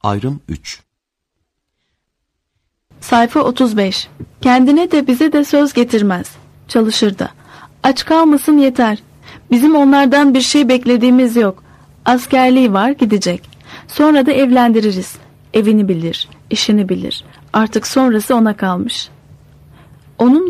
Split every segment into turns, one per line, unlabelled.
Ayrım 3.
Sayfa 35. Kendine de bize de söz getirmez. Çalışır da. Aç kalmasın yeter. Bizim onlardan bir şey beklediğimiz yok. Askerliği var, gidecek. Sonra da evlendiririz. Evini bilir, işini bilir. Artık sonrası ona kalmış. Onun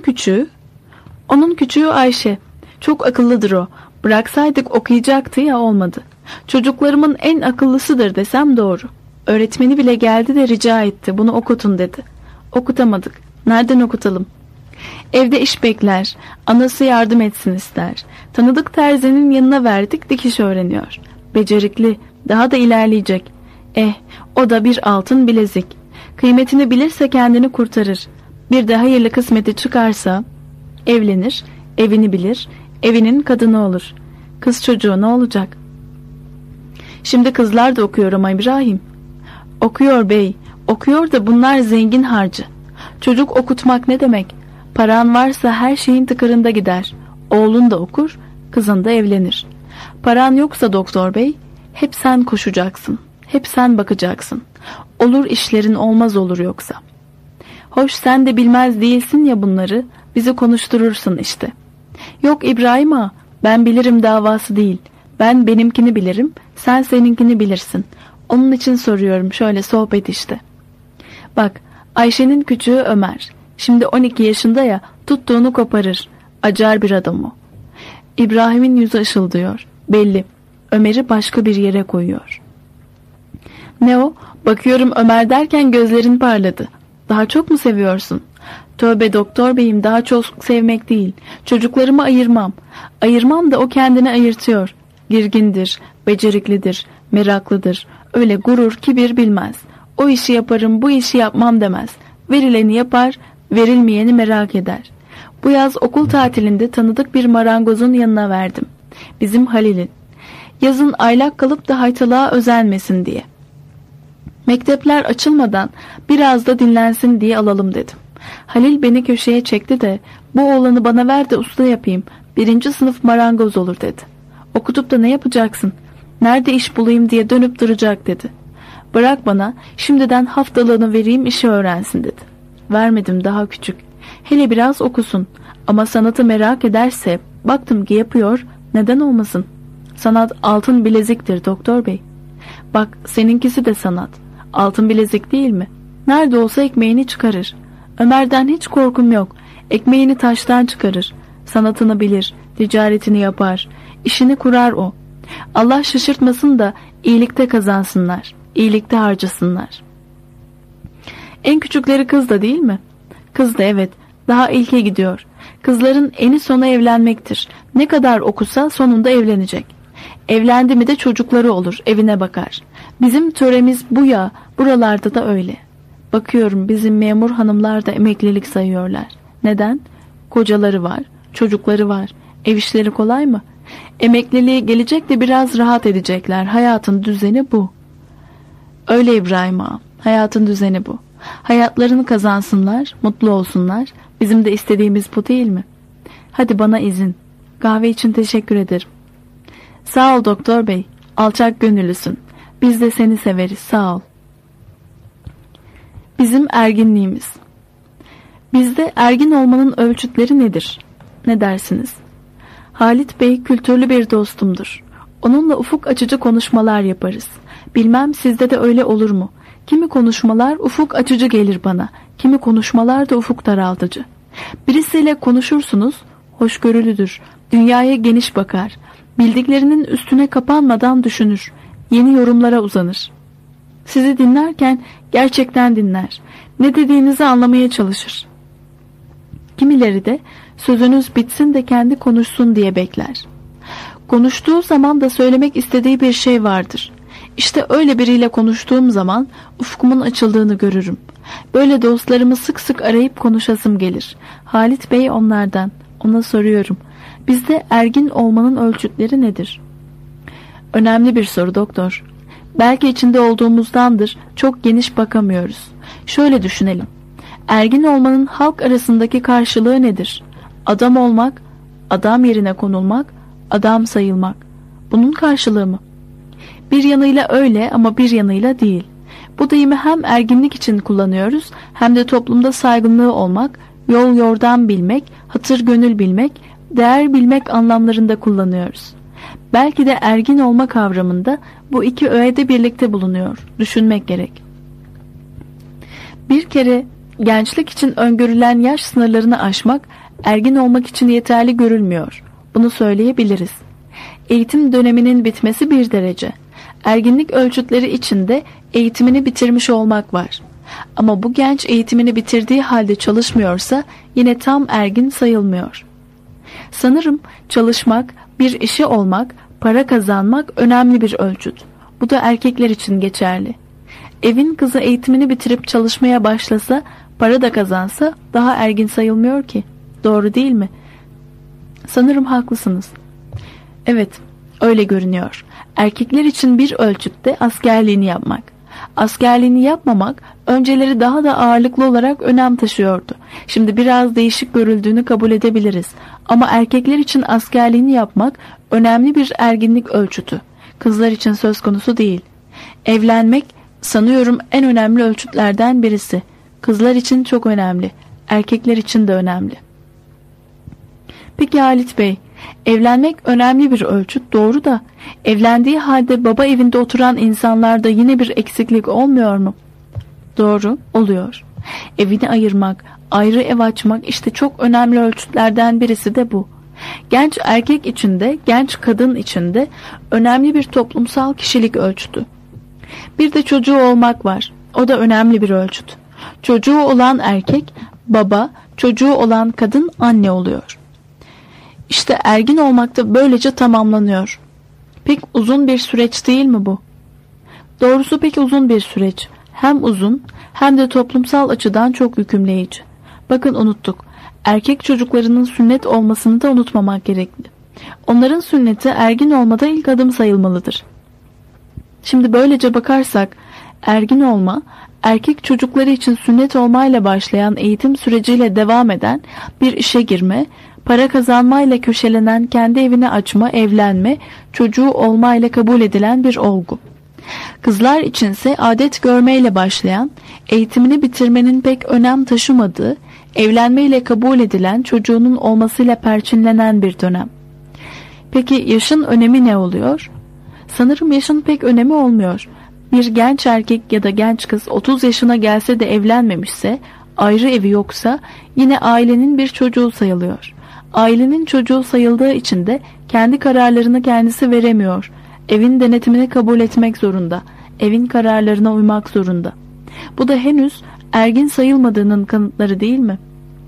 küçüğü Ayşe. Çok akıllıdır o. Bıraksaydık okuyacaktı ya, olmadı. Çocuklarımın en akıllısıdır desem doğru. Öğretmeni bile geldi de rica etti. Bunu okutun dedi. Okutamadık. Nereden okutalım? Evde iş bekler. Anası yardım etsin ister. Tanıdık terzinin yanına verdik, dikiş öğreniyor. Becerikli. Daha da ilerleyecek. O da bir altın bilezik. Kıymetini bilirse kendini kurtarır. Bir de hayırlı kısmeti çıkarsa evlenir, evini bilir, evinin kadını olur. Kız çocuğu ne olacak? Şimdi kızlar da okuyor ama İbrahim. Okuyor bey, okuyor da bunlar zengin harcı. Çocuk okutmak ne demek? Paran varsa her şeyin tıkırında gider. Oğlun da okur, kızın da evlenir. Paran yoksa doktor bey, hep sen koşacaksın, hep sen bakacaksın. Olur işlerin, olmaz olur yoksa. Hoş sen de bilmez değilsin ya bunları, bizi konuşturursun işte. Yok İbrahim ağa, ben bilirim davası değil. Ben benimkini bilirim, sen seninkini bilirsin. Onun için soruyorum, şöyle sohbet işte. Bak, Ayşe'nin küçüğü Ömer. Şimdi 12 yaşında ya, tuttuğunu koparır. Acar bir adam o. İbrahim'in yüzü ışıldıyor. Belli. Ömer'i başka bir yere koyuyor. Ne o? Bakıyorum Ömer derken gözlerin parladı. Daha çok mu seviyorsun? Tövbe doktor beyim, daha çok sevmek değil. Çocuklarımı ayırmam. Ayırmam da o kendini ayırtıyor. Girgindir, beceriklidir, meraklıdır. Öyle gurur, kibir bilmez. O işi yaparım, bu işi yapmam demez. Verileni yapar, verilmeyeni merak eder. Bu yaz okul tatilinde tanıdık bir marangozun yanına verdim. Bizim Halil'in. Yazın aylak kalıp da haytalığa özenmesin diye. Mektepler açılmadan biraz da dinlensin diye alalım dedim. Halil beni köşeye çekti de bu oğlanı bana ver de usta yapayım. 1. sınıf marangoz olur dedi. Okutup da ne yapacaksın? Nerede iş bulayım diye dönüp duracak dedi. Bırak bana, şimdiden haftalığını vereyim, işi öğrensin dedi. Vermedim, daha küçük. Hele biraz okusun. Ama sanatı merak ederse, baktım ki yapıyor, neden olmasın? Sanat altın bileziktir doktor bey. Bak, seninkisi de sanat. Altın bilezik değil mi? Nerede olsa ekmeğini çıkarır. Ömer'den hiç korkum yok. Ekmeğini taştan çıkarır. Sanatını bilir, ticaretini yapar. İşini kurar o. Allah şaşırtmasın da iyilikte kazansınlar. İyilikte harcasınlar. En küçükleri kız da değil mi? Kız da evet. Daha ilke gidiyor. Kızların eni sonu evlenmektir. Ne kadar okusa sonunda evlenecek. Evlendi mi de çocukları olur, evine bakar. Bizim töremiz bu ya, buralarda da öyle. Bakıyorum bizim memur hanımlar da emeklilik sayıyorlar. Neden? Kocaları var, çocukları var. Ev işleri kolay mı? Emekliliğe gelecek de biraz rahat edecekler. Hayatın düzeni bu. Öyle İbrahim ağa, hayatın düzeni bu. Hayatlarını kazansınlar, mutlu olsunlar. Bizim de istediğimiz bu değil mi? Hadi bana izin. Kahve için teşekkür ederim. Sağ ol doktor bey. Alçak gönüllüsün. Biz de seni severiz. Sağ ol. Bizim erginliğimiz. Bizde ergin olmanın ölçütleri nedir? Ne dersiniz? Halit Bey kültürlü bir dostumdur. Onunla ufuk açıcı konuşmalar yaparız. Bilmem sizde de öyle olur mu? Kimi konuşmalar ufuk açıcı gelir bana. Kimi konuşmalar da ufuk daraltıcı. Birisiyle konuşursunuz, hoşgörülüdür. Dünyaya geniş bakar. Bildiklerinin üstüne kapanmadan düşünür. Yeni yorumlara uzanır. Sizi dinlerken gerçekten dinler. Ne dediğinizi anlamaya çalışır. Kimileri de sözünüz bitsin de kendi konuşsun diye bekler. Konuştuğu zaman da söylemek istediği bir şey vardır. İşte öyle biriyle konuştuğum zaman ufkumun açıldığını görürüm. Böyle dostlarımı sık sık arayıp konuşasım gelir. Halit Bey onlardan. Ona soruyorum. Bizde ergin olmanın ölçütleri nedir? Önemli bir soru doktor. Belki içinde olduğumuzdandır, çok geniş bakamıyoruz. Şöyle düşünelim. Ergin olmanın halk arasındaki karşılığı nedir? Adam olmak, adam yerine konulmak, adam sayılmak. Bunun karşılığı mı? Bir yanıyla öyle ama bir yanıyla değil. Bu deyimi hem erginlik için kullanıyoruz hem de toplumda saygınlığı olmak, yol yordam bilmek, hatır gönül bilmek, değer bilmek anlamlarında kullanıyoruz. Belki de ergin olma kavramında bu iki öğede birlikte bulunuyor. Düşünmek gerek. Bir kere gençlik için öngörülen yaş sınırlarını aşmak ergin olmak için yeterli görülmüyor. Bunu söyleyebiliriz. Eğitim döneminin bitmesi bir derece. Erginlik ölçütleri içinde eğitimini bitirmiş olmak var. Ama bu genç eğitimini bitirdiği halde çalışmıyorsa yine tam ergin sayılmıyor. Sanırım çalışmak, bir işi olmak, para kazanmak önemli bir ölçüt. Bu da erkekler için geçerli. Evin kızı eğitimini bitirip çalışmaya başlasa, para da kazansa daha ergin sayılmıyor ki. Doğru değil mi? Sanırım haklısınız. Evet, öyle görünüyor. Erkekler için bir ölçütte askerliğini yapmak. Askerliğini yapmamak önceleri daha da ağırlıklı olarak önem taşıyordu. Şimdi biraz değişik görüldüğünü kabul edebiliriz. Ama erkekler için askerliğini yapmak önemli bir erginlik ölçütü. Kızlar için söz konusu değil. Evlenmek sanıyorum en önemli ölçütlerden birisi. Kızlar için çok önemli. Erkekler için de önemli. Peki Halit Bey, evlenmek önemli bir ölçüt, doğru da evlendiği halde baba evinde oturan insanlarda yine bir eksiklik olmuyor mu? Doğru, oluyor. Evini ayırmak, ayrı ev açmak işte çok önemli ölçütlerden birisi de bu. Genç erkek için de, genç kadın için de önemli bir toplumsal kişilik ölçütü. Bir de çocuğu olmak var. O da önemli bir ölçüt. Çocuğu olan erkek, baba, çocuğu olan kadın anne oluyor. İşte ergin olmak da böylece tamamlanıyor. Pek uzun bir süreç değil mi bu? Doğrusu pek uzun bir süreç. Hem uzun hem de toplumsal açıdan çok yükümleyici. Bakın unuttuk. Erkek çocuklarının sünnet olmasını da unutmamak gerekli. Onların sünneti ergin olmada ilk adım sayılmalıdır. Şimdi böylece bakarsak ergin olma, erkek çocukları için sünnet olmayla başlayan eğitim süreciyle devam eden bir işe girme, para kazanmayla köşelenen kendi evini açma, evlenme, çocuğu olmayla kabul edilen bir olgu. Kızlar içinse adet görmeyle başlayan, eğitimini bitirmenin pek önem taşımadığı, evlenmeyle kabul edilen çocuğunun olmasıyla perçinlenen bir dönem. Peki yaşın önemi ne oluyor? Sanırım yaşın pek önemi olmuyor. Bir genç erkek ya da genç kız 30 yaşına gelse de evlenmemişse, ayrı evi yoksa yine ailenin bir çocuğu sayılıyor. Ailenin çocuğu sayıldığı için de kendi kararlarını kendisi veremiyor. Evin denetimini kabul etmek zorunda. Evin kararlarına uymak zorunda. Bu da henüz ergin sayılmadığının kanıtları değil mi?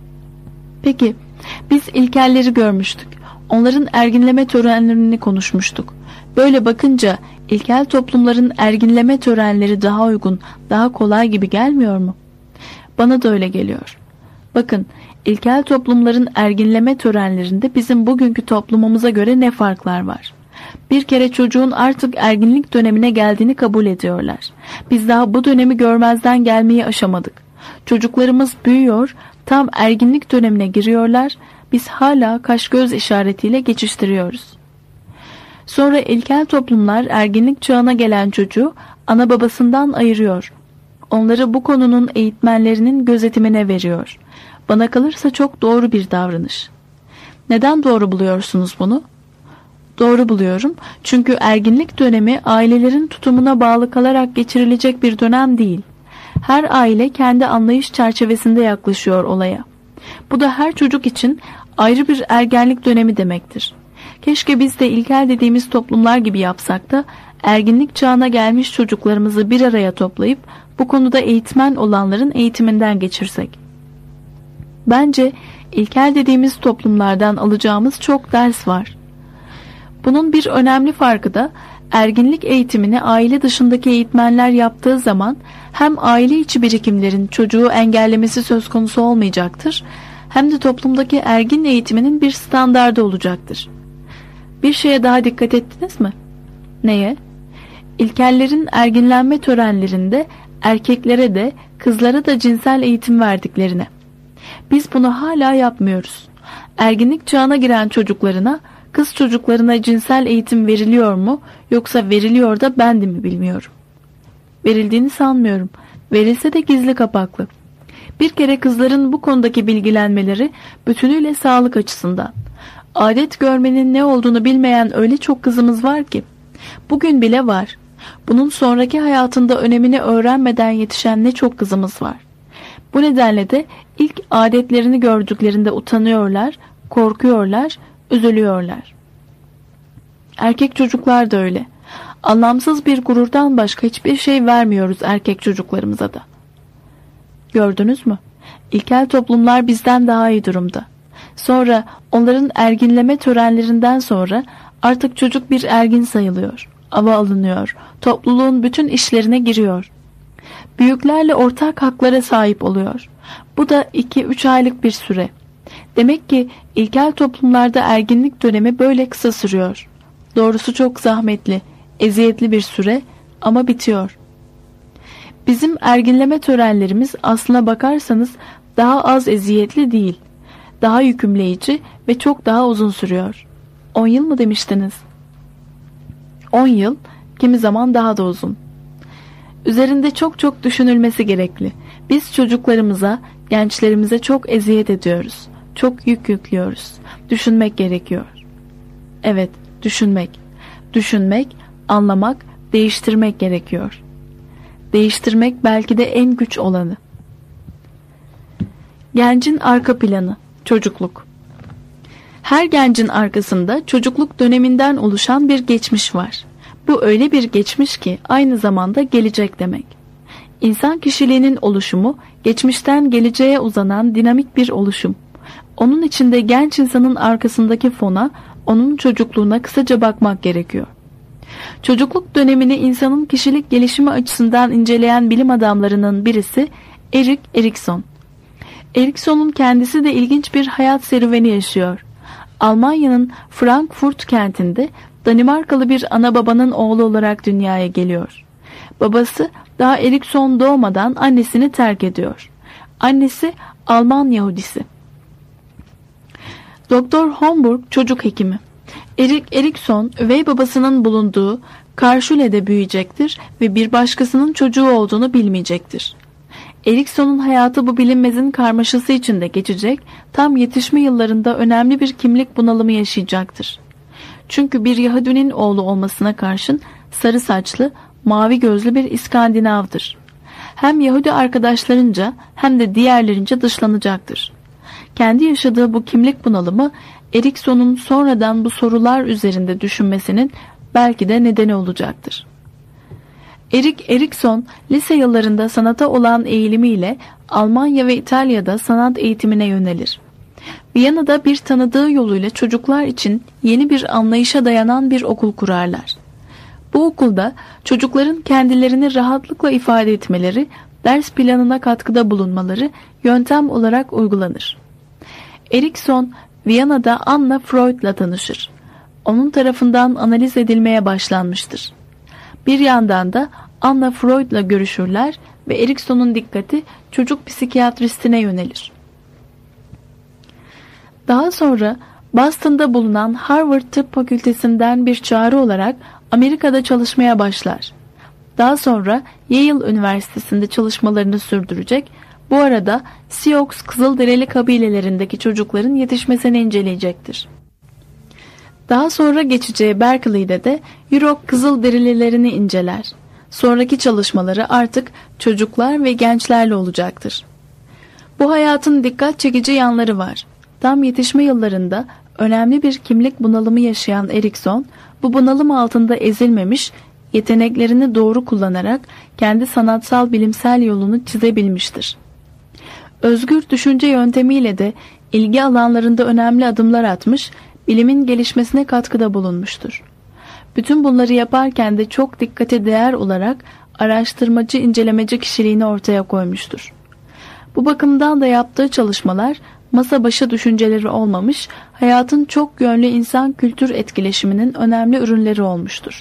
Peki, biz ilkelleri görmüştük. Onların erginleme törenlerini konuşmuştuk. Böyle bakınca ilkel toplumların erginleme törenleri daha uygun, daha kolay gibi gelmiyor mu? Bana da öyle geliyor. Bakın, ilkel toplumların erginleme törenlerinde bizim bugünkü toplumumuza göre ne farklar var? Bir kere çocuğun artık erginlik dönemine geldiğini kabul ediyorlar. Biz daha bu dönemi görmezden gelmeyi aşamadık. Çocuklarımız büyüyor, tam erginlik dönemine giriyorlar, biz hala kaş göz işaretiyle geçiştiriyoruz. Sonra ilkel toplumlar erginlik çağına gelen çocuğu ana babasından ayırıyor. Onları bu konunun eğitmenlerinin gözetimine veriyor. Bana kalırsa çok doğru bir davranış. Neden doğru buluyorsunuz bunu? Doğru buluyorum çünkü erginlik dönemi ailelerin tutumuna bağlı kalarak geçirilecek bir dönem değil. Her aile kendi anlayış çerçevesinde yaklaşıyor olaya. Bu da her çocuk için ayrı bir ergenlik dönemi demektir. Keşke biz de ilkel dediğimiz toplumlar gibi yapsak da erginlik çağına gelmiş çocuklarımızı bir araya toplayıp bu konuda eğitmen olanların eğitiminden geçirsek. Bence ilkel dediğimiz toplumlardan alacağımız çok ders var. Bunun bir önemli farkı da erginlik eğitimini aile dışındaki eğitmenler yaptığı zaman hem aile içi birikimlerin çocuğu engellemesi söz konusu olmayacaktır, hem de toplumdaki ergin eğitiminin bir standardı olacaktır. Bir şeye daha dikkat ettiniz mi? Neye? İlkellerin erginlenme törenlerinde erkeklere de kızlara da cinsel eğitim verdiklerine. Biz bunu hala yapmıyoruz. Erginlik çağına giren çocuklarına, kız çocuklarına cinsel eğitim veriliyor mu, yoksa veriliyor da ben de mi bilmiyorum. Verildiğini sanmıyorum. Verilse de gizli kapaklı. Bir kere kızların bu konudaki bilgilenmeleri bütünüyle sağlık açısından. Adet görmenin ne olduğunu bilmeyen öyle çok kızımız var ki. Bugün bile var. Bunun sonraki hayatında önemini öğrenmeden yetişen ne çok kızımız var. Bu nedenle de ilk adetlerini gördüklerinde utanıyorlar, korkuyorlar, üzülüyorlar. Erkek çocuklar da öyle. Anlamsız bir gururdan başka hiçbir şey vermiyoruz erkek çocuklarımıza da. Gördünüz mü? İlkel toplumlar bizden daha iyi durumda. Sonra onların erginleme törenlerinden sonra artık çocuk bir ergin sayılıyor. Ava alınıyor. Topluluğun bütün işlerine giriyor. Büyüklerle ortak haklara sahip oluyor. Bu da 2-3 aylık bir süre. Demek ki ilkel toplumlarda erginlik dönemi böyle kısa sürüyor. Doğrusu çok zahmetli, eziyetli bir süre ama bitiyor. Bizim erginleme törenlerimiz aslına bakarsanız daha az eziyetli değil. Daha yükümleyici ve çok daha uzun sürüyor. 10 yıl mı demiştiniz? 10 yıl, kimi zaman daha da uzun. Üzerinde çok çok düşünülmesi gerekli. Biz çocuklarımıza, gençlerimize çok eziyet ediyoruz. Çok yük yüklüyoruz. Düşünmek gerekiyor. Evet, düşünmek. Düşünmek, anlamak, değiştirmek gerekiyor. Değiştirmek belki de en güç olanı. Gencin arka planı, çocukluk. Her gencin arkasında çocukluk döneminden oluşan bir geçmiş var. Bu öyle bir geçmiş ki aynı zamanda gelecek demek. İnsan kişiliğinin oluşumu geçmişten geleceğe uzanan dinamik bir oluşum. Onun içinde genç insanın arkasındaki fona, onun çocukluğuna kısaca bakmak gerekiyor. Çocukluk dönemini insanın kişilik gelişimi açısından inceleyen bilim adamlarının birisi Erik Erikson. Erikson'un kendisi de ilginç bir hayat serüveni yaşıyor. Almanya'nın Frankfurt kentinde Danimarkalı bir ana babanın oğlu olarak dünyaya geliyor. Babası daha Erikson doğmadan annesini terk ediyor. Annesi Alman Yahudisi. Doktor Homburg çocuk hekimi. Erik Erikson üvey babasının bulunduğu Karşule'de büyüyecektir ve bir başkasının çocuğu olduğunu bilmeyecektir. Erikson'un hayatı bu bilinmezin karmaşası içinde geçecek, tam yetişme yıllarında önemli bir kimlik bunalımı yaşayacaktır. Çünkü bir Yahudinin oğlu olmasına karşın sarı saçlı, mavi gözlü bir İskandinav'dır. Hem Yahudi arkadaşlarınca hem de diğerlerince dışlanacaktır. Kendi yaşadığı bu kimlik bunalımı Erikson'un sonradan bu sorular üzerinde düşünmesinin belki de nedeni olacaktır. Erik Erikson lise yıllarında sanata olan eğilimiyle Almanya ve İtalya'da sanat eğitimine yönelir. Viyana'da bir tanıdığı yoluyla çocuklar için yeni bir anlayışa dayanan bir okul kurarlar. Bu okulda çocukların kendilerini rahatlıkla ifade etmeleri, ders planına katkıda bulunmaları yöntem olarak uygulanır. Erikson, Viyana'da Anna Freud'la tanışır. Onun tarafından analiz edilmeye başlanmıştır. Bir yandan da Anna Freud'la görüşürler ve Erikson'un dikkati çocuk psikiyatristine yönelir. Daha sonra Boston'da bulunan Harvard Tıp Fakültesinden bir çağrı olarak Amerika'da çalışmaya başlar. Daha sonra Yale Üniversitesi'nde çalışmalarını sürdürecek, bu arada Sioux Kızılderili kabilelerindeki çocukların yetişmesini inceleyecektir. Daha sonra geçeceği Berkeley'de de Yurok Kızılderililerini inceler. Sonraki çalışmaları artık çocuklar ve gençlerle olacaktır. Bu hayatın dikkat çekici yanları var. Tam yetişme yıllarında önemli bir kimlik bunalımı yaşayan Erikson, bu bunalım altında ezilmemiş, yeteneklerini doğru kullanarak kendi sanatsal bilimsel yolunu çizebilmiştir. Özgür düşünce yöntemiyle de ilgi alanlarında önemli adımlar atmış, bilimin gelişmesine katkıda bulunmuştur. Bütün bunları yaparken de çok dikkate değer olarak araştırmacı, incelemeci kişiliğini ortaya koymuştur. Bu bakımdan da yaptığı çalışmalar masa başı düşünceleri olmamış, hayatın çok yönlü insan kültür etkileşiminin önemli ürünleri olmuştur.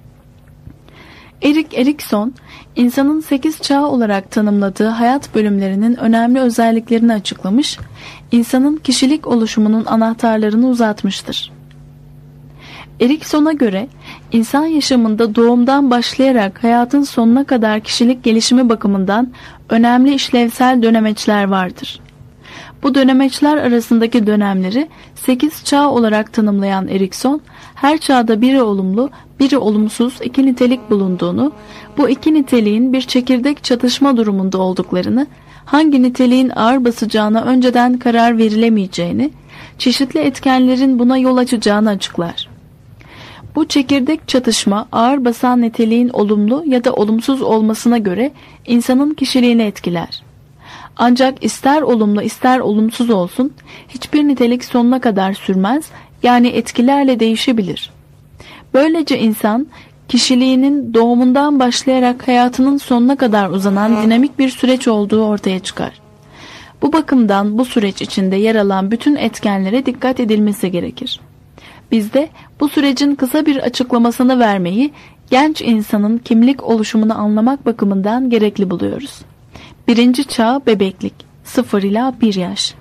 Erik Erikson, insanın 8 çağ olarak tanımladığı hayat bölümlerinin önemli özelliklerini açıklamış, insanın kişilik oluşumunun anahtarlarını uzatmıştır. Erikson'a göre insan yaşamında doğumdan başlayarak hayatın sonuna kadar kişilik gelişimi bakımından önemli işlevsel dönemeçler vardır. Bu dönemeçler arasındaki dönemleri 8 çağ olarak tanımlayan Erikson, her çağda biri olumlu, biri olumsuz iki nitelik bulunduğunu, bu iki niteliğin bir çekirdek çatışma durumunda olduklarını, hangi niteliğin ağır basacağına önceden karar verilemeyeceğini, çeşitli etkenlerin buna yol açacağını açıklar. Bu çekirdek çatışma ağır basan niteliğin olumlu ya da olumsuz olmasına göre insanın kişiliğini etkiler. Ancak ister olumlu ister olumsuz olsun, hiçbir nitelik sonuna kadar sürmez, yani etkilerle değişebilir. Böylece insan, kişiliğinin doğumundan başlayarak hayatının sonuna kadar uzanan dinamik bir süreç olduğu ortaya çıkar. Bu bakımdan bu süreç içinde yer alan bütün etkenlere dikkat edilmesi gerekir. Biz de bu sürecin kısa bir açıklamasını vermeyi, genç insanın kimlik oluşumunu anlamak bakımından gerekli buluyoruz. 1. çağ bebeklik, 0 ila 1 yaş.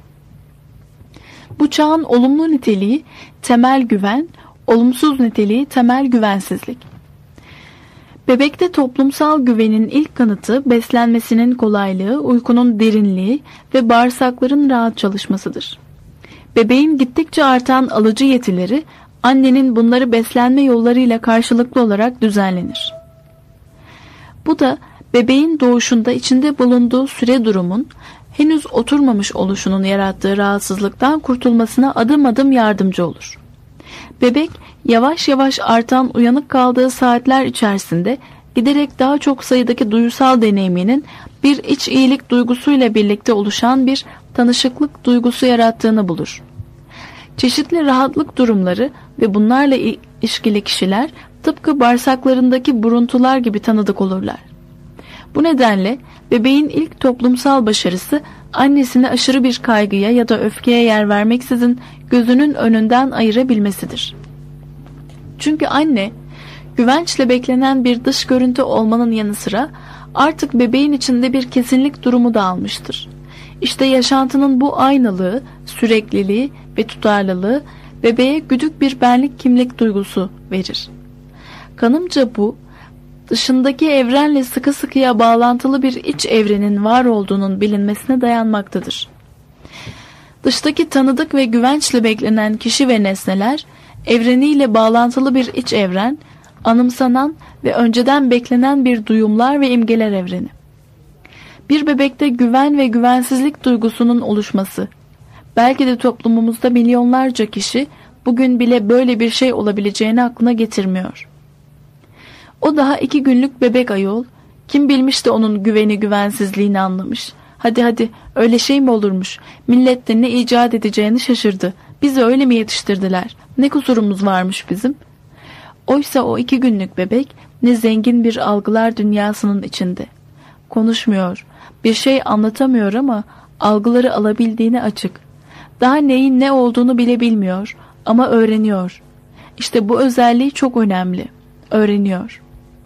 Bu çağın olumlu niteliği temel güven, olumsuz niteliği temel güvensizlik. Bebekte toplumsal güvenin ilk kanıtı beslenmesinin kolaylığı, uykunun derinliği ve bağırsakların rahat çalışmasıdır. Bebeğin gittikçe artan alıcı yetileri, annenin bunları beslenme yollarıyla karşılıklı olarak düzenlenir. Bu da bebeğin doğuşunda içinde bulunduğu süre durumun henüz oturmamış oluşunun yarattığı rahatsızlıktan kurtulmasına adım adım yardımcı olur. Bebek yavaş yavaş artan uyanık kaldığı saatler içerisinde giderek daha çok sayıdaki duysal deneyiminin bir iç iyilik duygusuyla birlikte oluşan bir tanışıklık duygusu yarattığını bulur. Çeşitli rahatlık durumları ve bunlarla ilişkili kişiler tıpkı bağırsaklarındaki buruntular gibi tanıdık olurlar. Bu nedenle bebeğin ilk toplumsal başarısı annesine aşırı bir kaygıya ya da öfkeye yer vermeksizin gözünün önünden ayırabilmesidir. Çünkü anne, güvençle beklenen bir dış görüntü olmanın yanı sıra artık bebeğin içinde bir kesinlik durumu da almıştır. İşte yaşantının bu aynalığı, sürekliliği ve tutarlılığı bebeğe güdük bir benlik kimlik duygusu verir. Kanımca bu, dışındaki evrenle sıkı sıkıya bağlantılı bir iç evrenin var olduğunun bilinmesine dayanmaktadır. Dıştaki tanıdık ve güvençle beklenen kişi ve nesneler, evreniyle bağlantılı bir iç evren, anımsanan ve önceden beklenen bir duyumlar ve imgeler evreni. Bir bebekte güven ve güvensizlik duygusunun oluşması, belki de toplumumuzda milyonlarca kişi bugün bile böyle bir şey olabileceğini aklına getirmiyor. O daha 2 günlük bebek ayol, kim bilmiş de onun güveni güvensizliğini anlamış. Hadi öyle şey mi olurmuş, millet de ne icat edeceğini şaşırdı, bizi öyle mi yetiştirdiler, ne kusurumuz varmış bizim. Oysa o 2 günlük bebek ne zengin bir algılar dünyasının içinde. Konuşmuyor, bir şey anlatamıyor ama algıları alabildiğine açık. Daha neyin ne olduğunu bile bilmiyor ama öğreniyor. İşte bu özelliği çok önemli. Öğreniyor.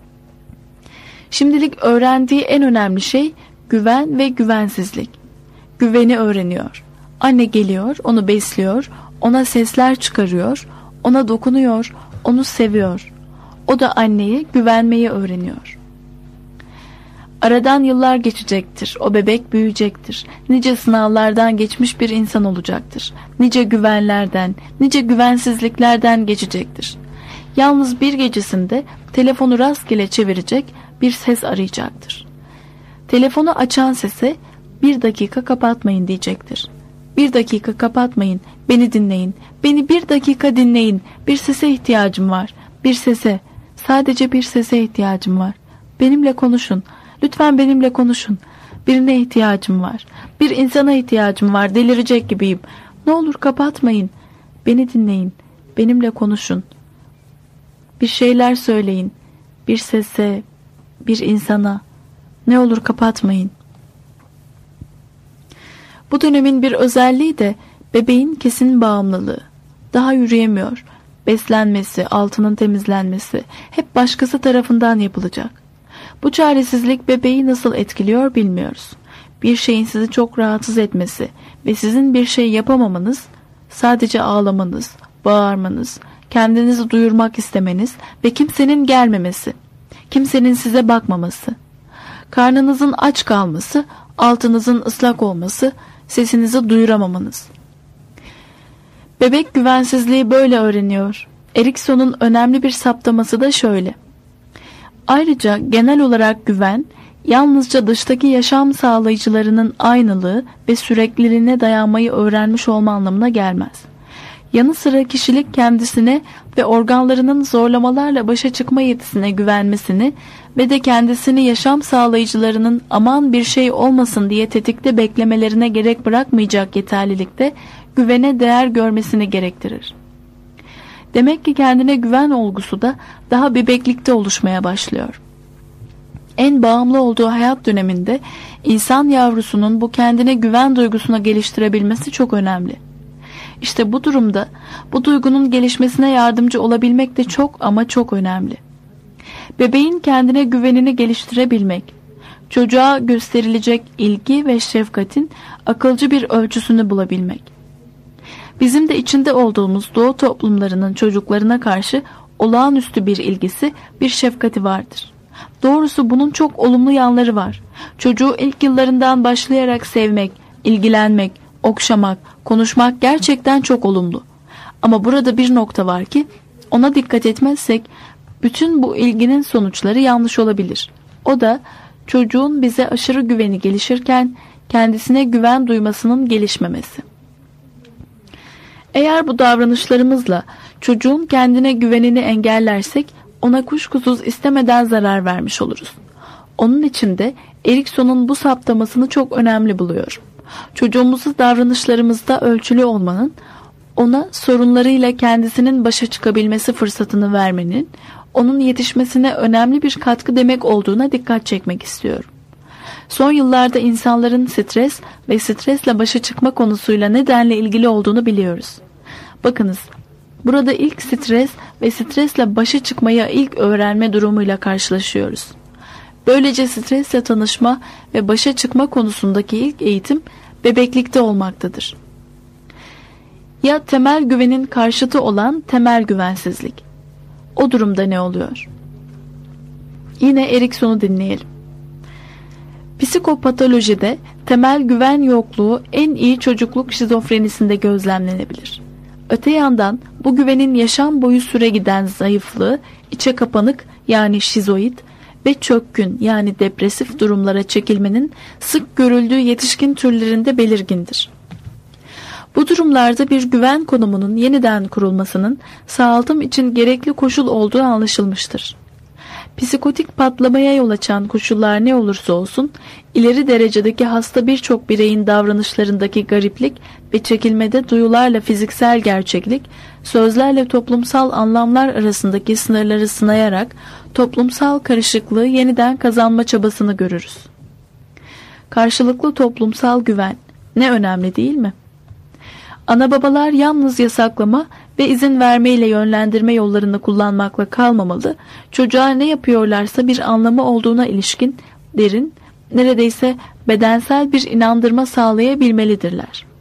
Şimdilik öğrendiği en önemli şey güven ve güvensizlik. Güveni öğreniyor. Anne geliyor, onu besliyor, ona sesler çıkarıyor, ona dokunuyor, onu seviyor. O da anneye güvenmeyi öğreniyor. Aradan yıllar geçecektir. O bebek büyüyecektir. Nice sınavlardan geçmiş bir insan olacaktır. Nice güvenlerden, nice güvensizliklerden geçecektir. Yalnız bir gecesinde telefonu rastgele çevirecek, bir ses arayacaktır. Telefonu açan sese 1 dakika kapatmayın diyecektir. 1 dakika kapatmayın, beni dinleyin, beni 1 dakika dinleyin, bir sese ihtiyacım var, bir sese, sadece bir sese ihtiyacım var. Benimle konuşun, lütfen benimle konuşun, birine ihtiyacım var, bir insana ihtiyacım var, delirecek gibiyim. Ne olur kapatmayın, beni dinleyin, benimle konuşun. Bir şeyler söyleyin, bir sese, bir insana, ne olur kapatmayın. Bu dönemin bir özelliği de bebeğin kesin bağımlılığı. Daha yürüyemiyor. Beslenmesi, altının temizlenmesi hep başkası tarafından yapılacak. Bu çaresizlik bebeği nasıl etkiliyor bilmiyoruz. Bir şeyin sizi çok rahatsız etmesi ve sizin bir şey yapamamanız, sadece ağlamanız, bağırmanız, kendinizi duyurmak istemeniz ve kimsenin gelmemesi, kimsenin size bakmaması, karnınızın aç kalması, altınızın ıslak olması, sesinizi duyuramamanız. Bebek güvensizliği böyle öğreniyor. Erikson'un önemli bir saptaması da şöyle. Ayrıca genel olarak güven, yalnızca dıştaki yaşam sağlayıcılarının aynılığı ve sürekliliğine dayanmayı öğrenmiş olma anlamına gelmez. Yanı sıra kişilik kendisine ve organlarının zorlamalarla başa çıkma yetisine güvenmesini ve de kendisini yaşam sağlayıcılarının aman bir şey olmasın diye tetikte beklemelerine gerek bırakmayacak yeterlilikte güvene değer görmesini gerektirir. Demek ki kendine güven olgusu da daha bebeklikte oluşmaya başlıyor. En bağımlı olduğu hayat döneminde insan yavrusunun bu kendine güven duygusuna geliştirebilmesi çok önemli. İşte bu durumda bu duygunun gelişmesine yardımcı olabilmek de çok ama çok önemli. Bebeğin kendine güvenini geliştirebilmek, çocuğa gösterilecek ilgi ve şefkatin akılcı bir ölçüsünü bulabilmek. Bizim de içinde olduğumuz Doğu toplumlarının çocuklarına karşı olağanüstü bir ilgisi, bir şefkati vardır. Doğrusu bunun çok olumlu yanları var. Çocuğu ilk yıllarından başlayarak sevmek, ilgilenmek, okşamak, konuşmak gerçekten çok olumlu. Ama burada bir nokta var ki ona dikkat etmezsek bütün bu ilginin sonuçları yanlış olabilir. O da çocuğun bize aşırı güveni gelişirken kendisine güven duymasının gelişmemesi. Eğer bu davranışlarımızla çocuğun kendine güvenini engellersek ona kuşkusuz istemeden zarar vermiş oluruz. Onun için de Erikson'un bu saptamasını çok önemli buluyor. Çocuğumuzu davranışlarımızda ölçülü olmanın, ona sorunlarıyla kendisinin başa çıkabilmesi fırsatını vermenin, onun yetişmesine önemli bir katkı demek olduğuna dikkat çekmek istiyorum. Son yıllarda insanların stres ve stresle başa çıkma konusuyla nedenle ilgili olduğunu biliyoruz. Bakınız, burada ilk stres ve stresle başa çıkmayı ilk öğrenme durumuyla karşılaşıyoruz. Böylece stresle tanışma ve başa çıkma konusundaki ilk eğitim bebeklikte olmaktadır. Ya temel güvenin karşıtı olan temel güvensizlik. O durumda ne oluyor? Yine Erikson'u dinleyelim. Psikopatolojide temel güven yokluğu en iyi çocukluk şizofrenisinde gözlemlenebilir. Öte yandan bu güvenin yaşam boyu süre giden zayıflığı, içe kapanık yani şizoid ve çökkün yani depresif durumlara çekilmenin sık görüldüğü yetişkin türlerinde belirgindir. Bu durumlarda bir güven konumunun yeniden kurulmasının sağaltım için gerekli koşul olduğu anlaşılmıştır. Psikotik patlamaya yol açan koşullar ne olursa olsun, ileri derecedeki hasta birçok bireyin davranışlarındaki gariplik ve çekilmede duyularla fiziksel gerçeklik, sözlerle toplumsal anlamlar arasındaki sınırları sınayarak toplumsal karışıklığı yeniden kazanma çabasını görürüz. Karşılıklı toplumsal güven ne önemli değil mi? Ana babalar yalnız yasaklama ve izin verme ile yönlendirme yollarını kullanmakla kalmamalı, çocuğa ne yapıyorlarsa bir anlamı olduğuna ilişkin derin, neredeyse bedensel bir inandırma sağlayabilmelidirler.